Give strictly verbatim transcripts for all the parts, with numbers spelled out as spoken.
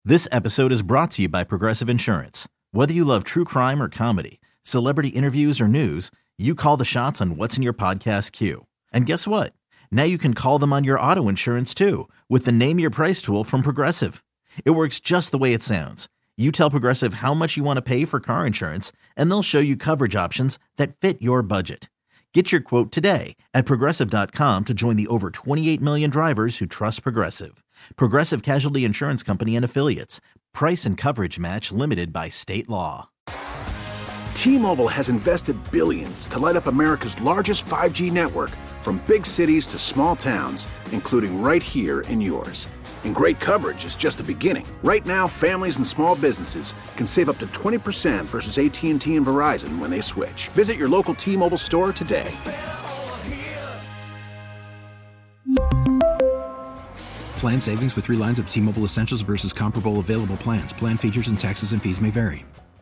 This episode is brought to you by Progressive Insurance. Whether you love true crime or comedy, celebrity interviews or news, you call the shots on what's in your podcast queue. And guess what? Now you can call them on your auto insurance too with the Name Your Price tool from Progressive. It works just the way it sounds. You tell Progressive how much you want to pay for car insurance, and they'll show you coverage options that fit your budget. Get your quote today at Progressive dot com to join the over twenty-eight million drivers who trust Progressive. Progressive Casualty Insurance Company and Affiliates. Price and coverage match limited by state law. T-Mobile has invested billions to light up America's largest five G network, from big cities to small towns, including right here in yours. And great coverage is just the beginning. Right now, families and small businesses can save up to twenty percent versus A T and T and Verizon when they switch. Visit your local T-Mobile store today. Plan savings with three lines of T-Mobile Essentials versus comparable available plans. Plan features and taxes and fees may vary.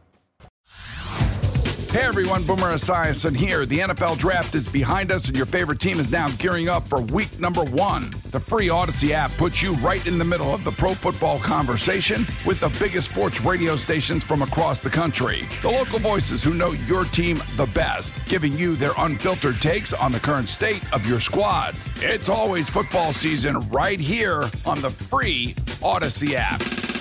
Hey everyone, Boomer Esiason here. The N F L Draft is behind us and your favorite team is now gearing up for week number one. The free Odyssey app puts you right in the middle of the pro football conversation with the biggest sports radio stations from across the country. The local voices who know your team the best, giving you their unfiltered takes on the current state of your squad. It's always football season right here on the free Odyssey app.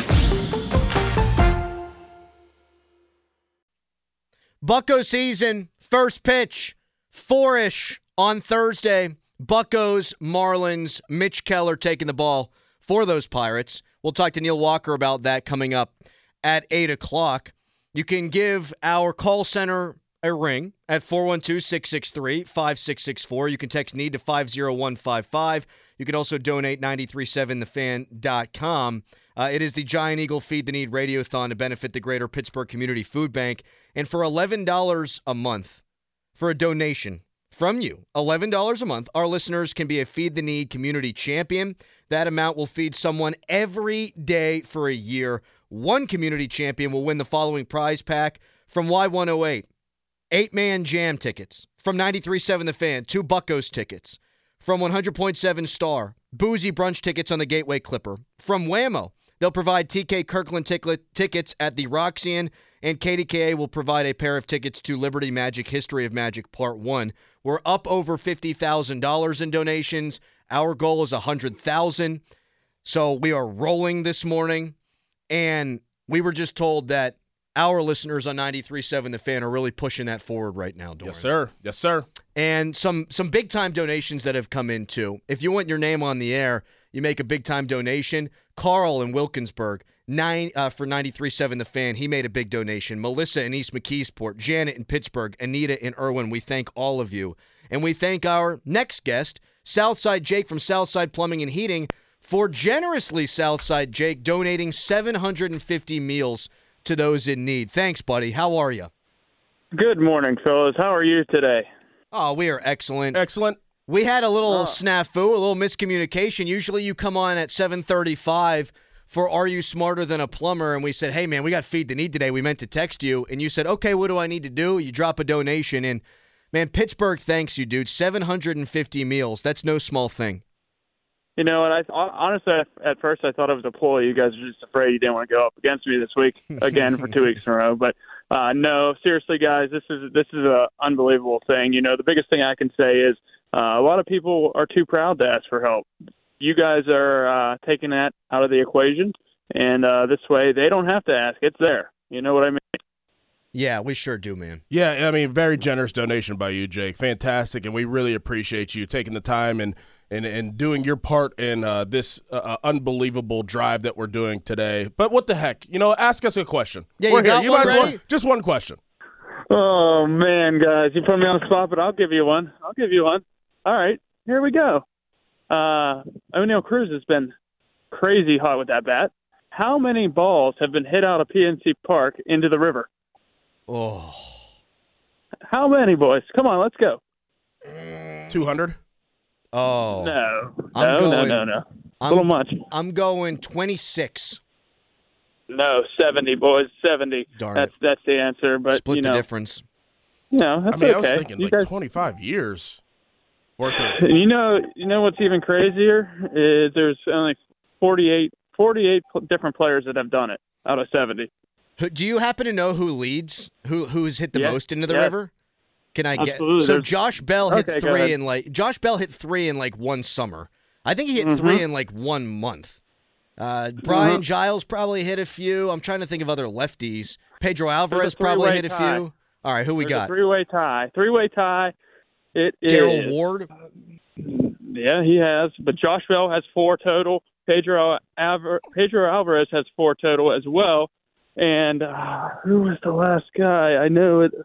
Bucco season, first pitch, four-ish on Thursday. Buccos, Marlins, Mitch Keller taking the ball for those Pirates. We'll talk to Neil Walker about that coming up at eight o'clock. You can give our call center a ring at four one two, six six three, five six six four. You can text NEED to five zero one five five. You can also donate nine three seven the fan dot com. Uh, it is the Giant Eagle Feed the Need Radiothon to benefit the Greater Pittsburgh Community Food Bank. And for eleven dollars a month, for a donation from you, eleven dollars a month, our listeners can be a Feed the Need community champion. That amount will feed someone every day for a year. One community champion will win the following prize pack from Y one oh eight. Eight-man jam tickets. From ninety-three point seven The Fan, two Buccos tickets. From one hundred point seven Star, boozy brunch tickets on the Gateway Clipper. From Whammo, they'll provide T K Kirkland ticklet, tickets at the Roxanne, and K D K A will provide a pair of tickets to Liberty Magic History of Magic Part one. We're up over fifty thousand dollars in donations. Our goal is one hundred thousand dollars. So we are rolling this morning, and we were just told that our listeners on ninety-three point seven The Fan are really pushing that forward right now, Doran. Yes, sir. Yes, sir. And some some big-time donations that have come in, too. If you want your name on the air, you make a big-time donation. Carl in Wilkinsburg, nine uh, for ninety-three point seven The Fan, he made a big donation. Melissa in East McKeesport, Janet in Pittsburgh, Anita in Irwin, we thank all of you. And we thank our next guest, Southside Jake from Southside Plumbing and Heating, for generously, Southside Jake, donating seven hundred fifty meals to those in need. Thanks, buddy. How are you? Good morning, fellas. How are you today? Oh, we are excellent. Excellent. We had a little uh, snafu, a little miscommunication. Usually you come on at seven thirty-five for Are You Smarter Than a Plumber? And we said, hey, man, we got Feed the Need today. We meant to text you. And you said, okay, what do I need to do? You drop a donation. And, man, Pittsburgh thanks you, dude. seven hundred fifty meals. That's no small thing. You know, and I honestly, at first, I thought it was a ploy. You guys were just afraid you didn't want to go up against me this week again for two weeks in a row. But uh, no, seriously, guys, this is this is an unbelievable thing. You know, the biggest thing I can say is uh, a lot of people are too proud to ask for help. You guys are uh, taking that out of the equation, and uh, this way they don't have to ask. It's there. You know what I mean? Yeah, we sure do, man. Yeah, I mean, very generous donation by you, Jake. Fantastic, and we really appreciate you taking the time and and, and doing your part in uh, this uh, unbelievable drive that we're doing today. But what the heck? You know, ask us a question. Yeah, we're you got here. You one might as ready? well, just one question. Oh, man, guys, you put me on the spot, but I'll give you one. I'll give you one. All right, here we go. Uh, O'Neal Cruz has been crazy hot with that bat. How many balls have been hit out of P N C Park into the river? Oh. How many, boys? Come on, let's go. two hundred? Oh. No. I'm No, going, no, no, no. A I'm, little much. I'm going twenty-six. No, seventy, boys, seventy. Darn that's it. that's the answer. But Split you know, the difference. You know, that's I mean, okay. I was thinking you like guys, twenty-five years worth of. You know, you know what's even crazier is there's only forty-eight forty-eight different players that have done it out of seventy. Do you happen to know who leads? Who who's hit the yes, most into the yes. river? Can I get Absolutely. so There's, Josh Bell hit okay, three in like Josh Bell hit three in like one summer. I think he hit mm-hmm. three in like one month. Uh, Brian mm-hmm. Giles probably hit a few. I'm trying to think of other lefties. Pedro Alvarez probably hit a tie. few. All right, who we There's got? A three-way tie. Three-way tie. It Darryl is. Ward. Yeah, he has. But Josh Bell has four total. Pedro Alvar- Pedro Alvarez has four total as well. And uh, who was the last guy? I know it.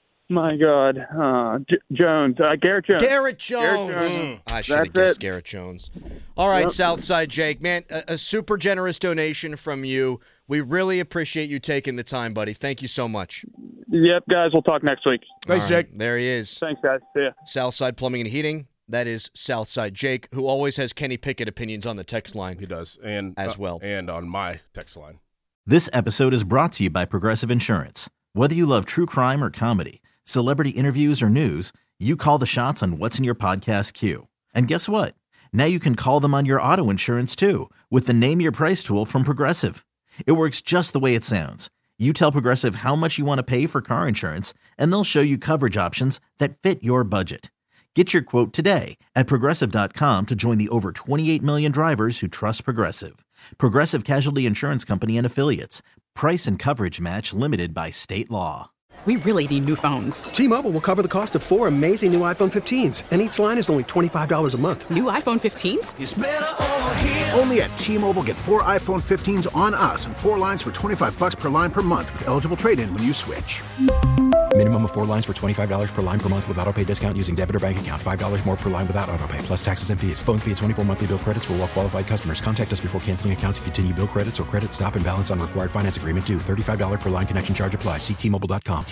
My God, uh, J- Jones, uh, Garrett Jones. Garrett Jones. Garrett Jones. I should have guessed it. Garrett Jones. All right, Yep. Southside Jake, man, a, a super generous donation from you. We really appreciate you taking the time, buddy. Thank you so much. Yep, guys, we'll talk next week. Thanks, All right, Jake. there he is. Thanks, guys. See ya. Southside Plumbing and Heating. That is Southside Jake, who always has Kenny Pickett opinions on the text line. He does, and as well, uh, and on my text line. This episode is brought to you by Progressive Insurance. Whether you love true crime or comedy, celebrity interviews or news, you call the shots on what's in your podcast queue. And guess what? Now you can call them on your auto insurance too with the Name Your Price tool from Progressive. It works just the way it sounds. You tell Progressive how much you want to pay for car insurance, and they'll show you coverage options that fit your budget. Get your quote today at Progressive dot com to join the over twenty-eight million drivers who trust Progressive. Progressive Casualty Insurance Company and Affiliates. Price and coverage match limited by state law. We really need new phones. T-Mobile will cover the cost of four amazing new iPhone fifteens, and each line is only twenty-five dollars a month. New iPhone fifteens? It's better over here. Only at T-Mobile, get four iPhone fifteens on us and four lines for twenty-five dollars per line per month with eligible trade-in when you switch. Minimum of four lines for twenty-five dollars per line per month with autopay discount using debit or bank account. five dollars more per line without autopay, plus taxes and fees. Phone fee at twenty-four monthly bill credits for well-qualified customers. Contact us before canceling account to continue bill credits or credit stop and balance on required finance agreement due. thirty-five dollars per line connection charge applies. See T Mobile dot com.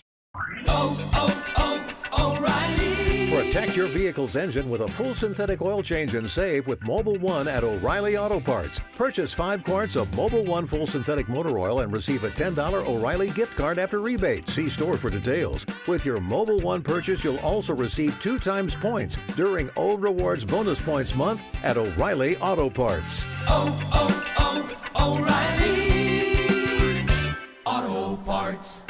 Oh, oh, oh, O'Reilly. Protect your vehicle's engine with a full synthetic oil change and save with Mobil one at O'Reilly Auto Parts. Purchase five quarts of Mobil one full synthetic motor oil and receive a ten dollars O'Reilly gift card after rebate. See store for details. With your Mobil one purchase, you'll also receive two times points during O Rewards Bonus Points Month at O'Reilly Auto Parts. Oh, oh, oh, O'Reilly Auto Parts.